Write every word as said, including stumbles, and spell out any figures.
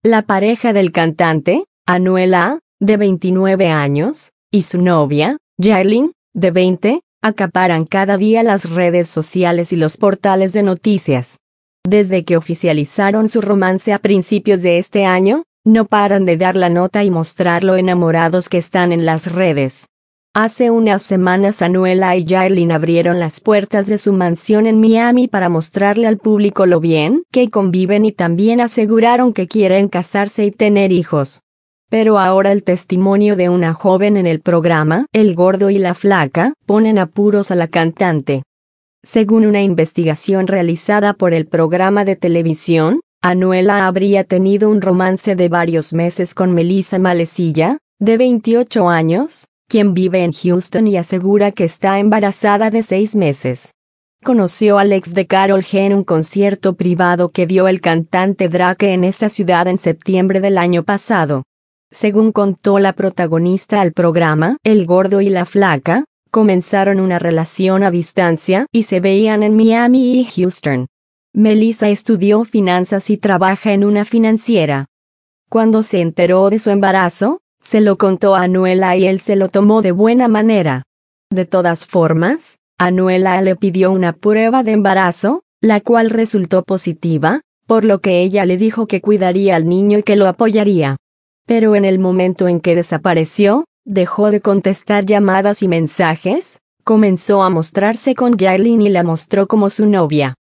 La pareja del cantante, Anuel A., de veintinueve años, y su novia, Yailin, de veinte, acaparan cada día las redes sociales y los portales de noticias. Desde que oficializaron su romance a principios de este año, no paran de dar la nota y mostrar lo enamorados que están en las redes. Hace unas semanas Anuel A. y Yailin abrieron las puertas de su mansión en Miami para mostrarle al público lo bien que conviven y también aseguraron que quieren casarse y tener hijos. Pero ahora el testimonio de una joven en el programa El Gordo y la Flaca ponen apuros a la cantante. Según una investigación realizada por el programa de televisión, Anuel A. habría tenido un romance de varios meses con Melissa Malecilla, de veintiocho años, quien vive en Houston y asegura que está embarazada de seis meses. Conoció al ex de Karol G en un concierto privado que dio el cantante Drake en esa ciudad en septiembre del año pasado. Según contó la protagonista al programa El Gordo y la Flaca, comenzaron una relación a distancia y se veían en Miami y Houston. Melissa estudió finanzas y trabaja en una financiera. Cuando se enteró de su embarazo, se lo contó a Anuel A. y él se lo tomó de buena manera. De todas formas, Anuel A. le pidió una prueba de embarazo, la cual resultó positiva, por lo que ella le dijo que cuidaría al niño y que lo apoyaría. Pero en el momento en que desapareció, dejó de contestar llamadas y mensajes, comenzó a mostrarse con Yailin y la mostró como su novia.